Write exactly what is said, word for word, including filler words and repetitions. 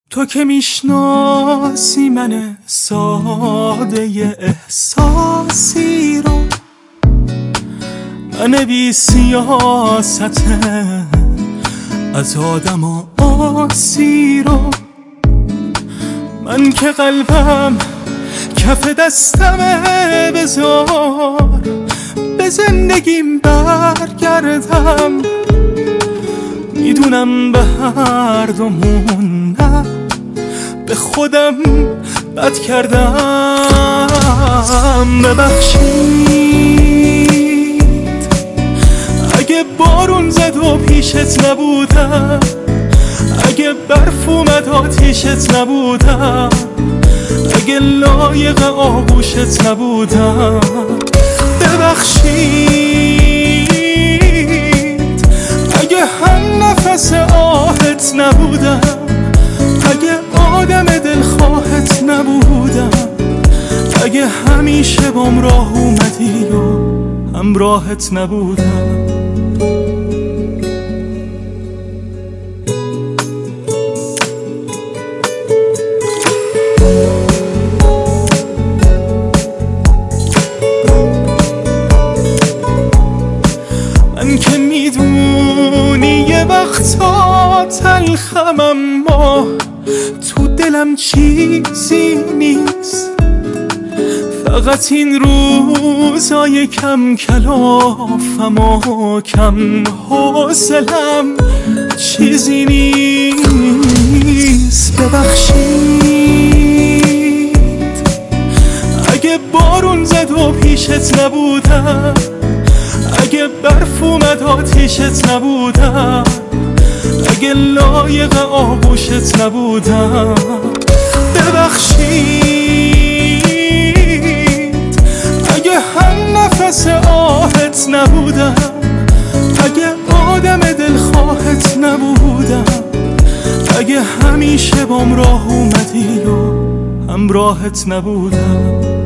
تو که میشناسی من ساده احساسی رو، من بی سیاست از آدم و آسی رو، من که قلبم کف دستمه، بذار به زندگیم برگردم. میدونم به هر دومون نه، به خودم بد کردم. ببخشید اگه بارون زد و پیشت نبودم، اگه برف اومد آتیشت نبودم، اگه لایق آغوشت نبودم. ببخشید اگه هم نفس آهت نبودم، اگه آدم دلخواهت نبودم، اگه همیشه بام راه اومدی و همراهت نبودم. من که میدونی یه وقتا تلخم، اما تو دلم چیزی نیست. فقط این روزای کم کلافم و کم حوصلم چیزی نیست. ببخشید اگه بارون زد و پیشت نبودم، اگه برف اومد آتیشت نبودم، اگه لایق آغوشت نبودم. ببخشید اگه هم نفس آهت نبودم، اگه آدم دلخواهت نبودم، اگه همیشه بام راه اومدی و همراهت نبودم.